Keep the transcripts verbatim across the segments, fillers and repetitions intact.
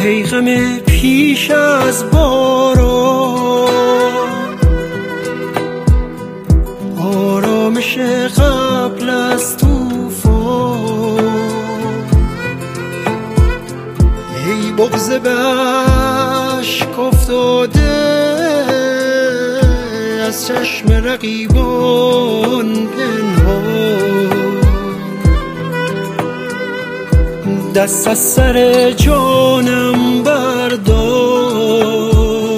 ای غم پیش از باران، آرامش قبل از طوفان، ای بغض به اشک افتاده از چشم رقیبان پنهان، دست از سر جانم بردار،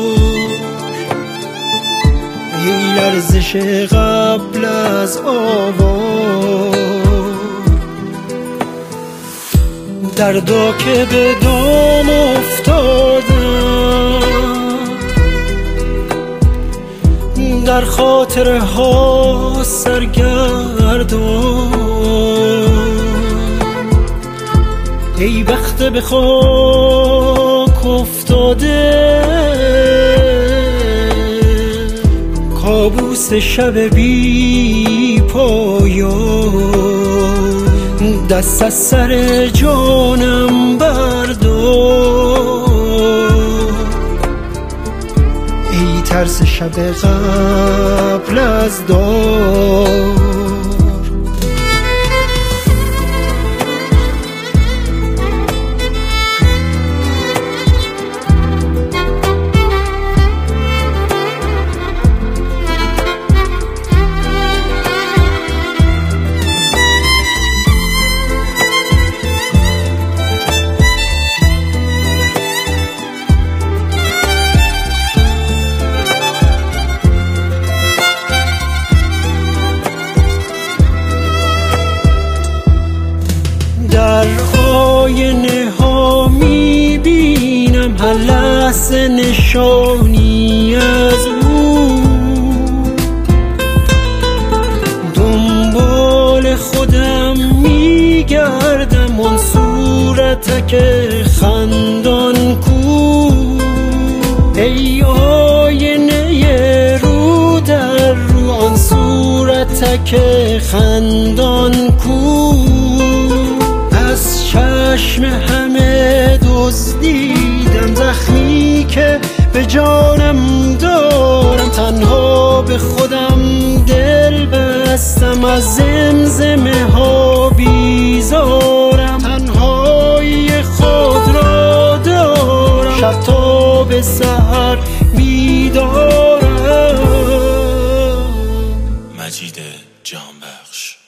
ای لرزش قبل از آواز، دردا که به دام افتادم در خاطر ها سرگردان، ای بخت به خاک افتاده کابوس شب بی پایان، دست از سر جانم بردار، ای ترس شب قبل از دار. در آینه ها می بینم هر لحظه نشانی از او، دنبال خودم می گردم آن صورتک خندان کو، ای آینه رو در رو آن صورتک خندان کو، از چشم همه دزدیدم زخمی که به جانم دارم، تنها به خودم دل بستم از زمزمه ها بیزارم، تنهایی خود را دارم شب تا به سحر بیدارم. مجید جانبخش.